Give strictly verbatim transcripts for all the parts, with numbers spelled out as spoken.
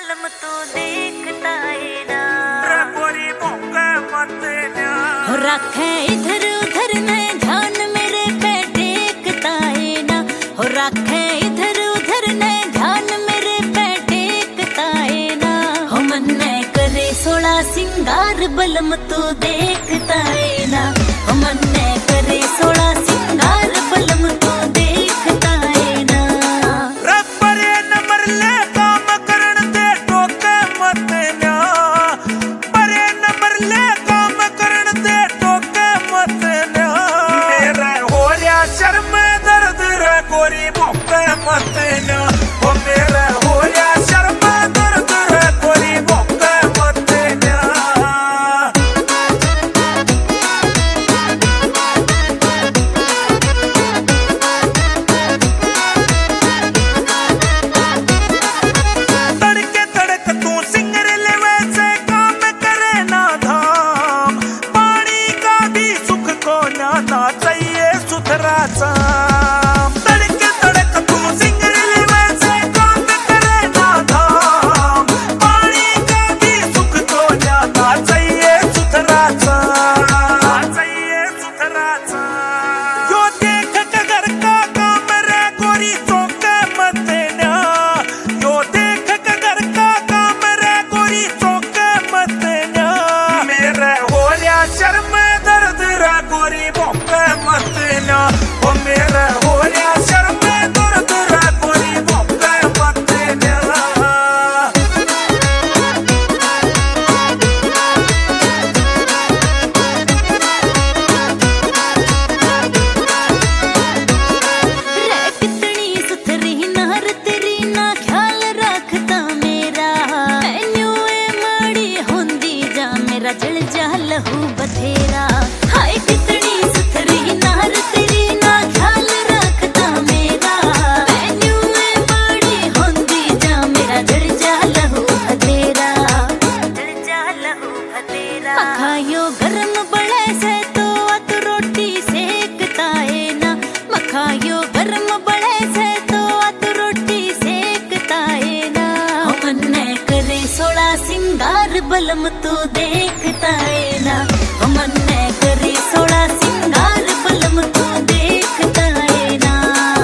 बलम तू देखता है ना, गोरी मौका मत ना हो रखे इधर उधर न ध्यान मेरे पे टेकता है ना, हो रखे इधर उधर न ध्यान मेरे पे टेकता है ना, हो मन करे सोला सिंगार बलम तू देखता है ना, हो मन करे सोला सिंगार बलम तू देखता है ना। रब्बरे न मरले काम करण दे टोके मत ना, परे न मरले काम करण दे टोके मत ना, मेरा हो रहा शर्म दर्द रे गोरी मौका मत ना, हो मेरा हो रहा शर्म दर्द रे गोरी मौका मत ना। तड़के तड़क तू सिंगर ले वैसे काम करे ना धाम, पानी का भी सुख को ना ना चाहिए सुथरा चाम। तड़के तड़क तू सिंगर ले वैसे काम करे ना धाम, पानी का भी सुख को ना ना चाहिए सुथरा चाम, चाहिए सुथरा चाम। यो देख के घर का काम रे गोरी चौके मत ना, यो देख के घर का काम रे गोरी चौके मत ना, मेरे हो रहा शर्म दर्द रे गोरी मौका मत ना, ओ मेरे हो रहा शर्म दर्द रे गोरी मौका मत ना। रे कितनी सुथरी नार तेरी ना ख्याल रखता मेरा, मैनू ए माड़ी होंदी जा मेरा जल जा लहू बथेरा। हाय कितनी सुथरी नार तेरी ना ख्याल रखता मेरा, मैनू ए माड़ी होंदी जा मेरा जल जा लहू बथेरा, जल जा लहू बथेरा। मखायो गरम बड़े से तो अत रोटी सेकता है ना, मखायो गरम बड़े से तो अत रोटी सेकता है ना, हो मन करे सोला सिंगार बलम तू देखता है ना, हो मन करे सोला सिंगार बलम तू देखता है ना।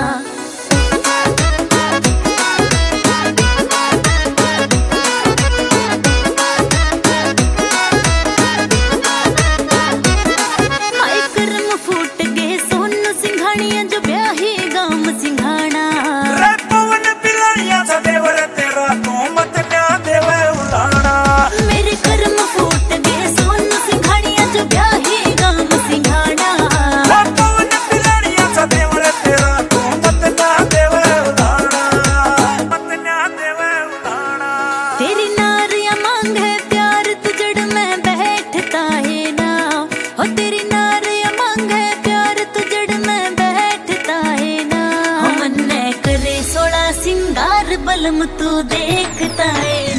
हाय करम फूट गए सोनू सिंघानिया जो ब्याही गाम सिंघाना, रे पवन पिलानिया सा देवर तेरा तू मत ना देवे उलाना, मेरे कर्म फूट गए सोनू सिंघानिया जो ब्याही गाम सिंघाना, रे पवन पिलानिया सा देवर तेरा तू मत ना देवे उलाना, मत ना देवे उलाना। तेरी नारिया मांग है प्यार तुझड़ में बैठता है ना, हो तेरी नारिया मांग है प्यार तुझड़ में बैठता है ना, हो मन करे सोला सिंगार बलम तू देखता है